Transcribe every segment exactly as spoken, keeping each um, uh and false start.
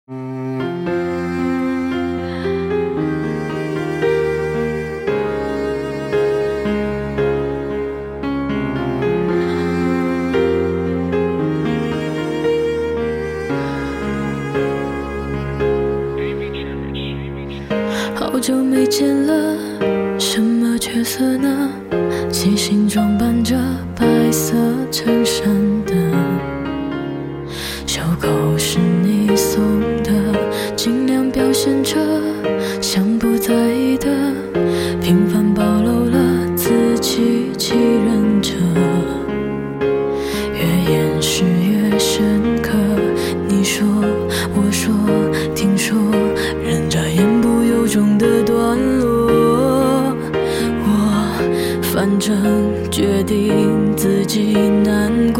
好久没见了，什么角色呢？细心装扮着白色衬衫的，袖口是你送的，尽量表现着像不在意的，频繁暴露了自己，欺人着，越掩饰越深刻。你说，我说，听说，人眨眼不由衷的段落，我反正决定自己难过。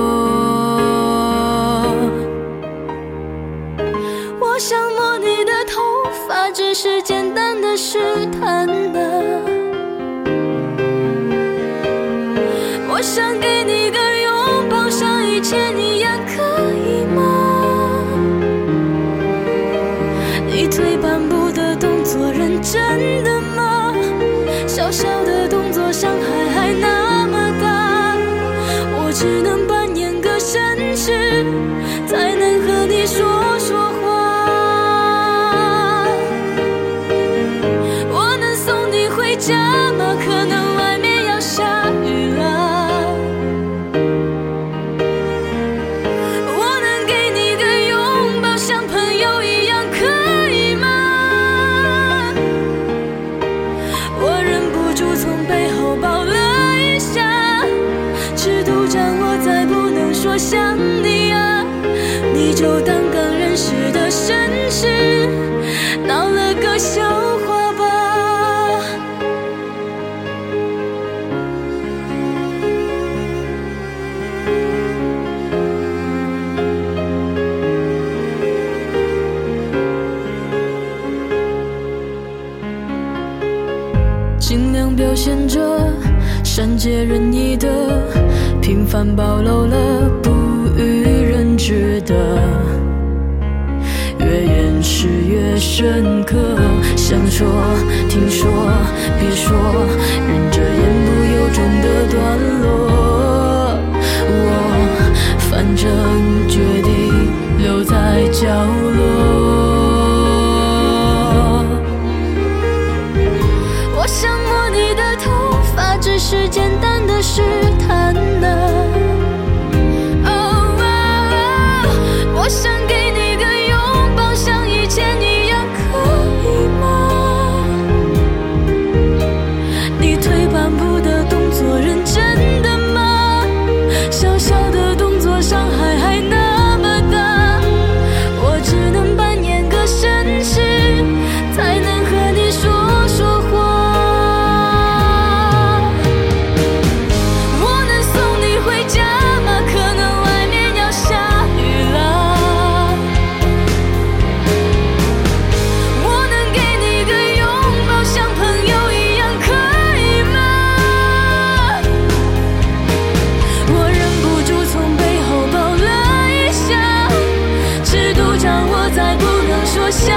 我想摸你的头发，只是简单的试探呢。我想给你个拥抱，像以前一样，可以吗？你退半步的动作认真的吗？小小的动作伤害还那么大，我只能扮演个绅士，才能和你说说话。我能送你回家吗？可能外面要下雨了。我能给你个拥抱，像朋友一样，可以吗？我忍不住从背后抱了一下，尺度掌握再不能说想你啊，你就当刚认识的绅士，闹了个笑话吧。尽量表现着善解人意的，频繁暴露了不与人知的，越掩饰越深刻。想说听说别说，忍着言不由衷的段落，我反正决定留在角落。我想摸你的头发，只是简单的试探呢。Oh, oh, oh, 我想给你个拥抱，像以前一样，可以吗？你退半步的动作认真的吗？小小的动作伤害还那么大，我只能扮演个绅士，才能和你说说话。我想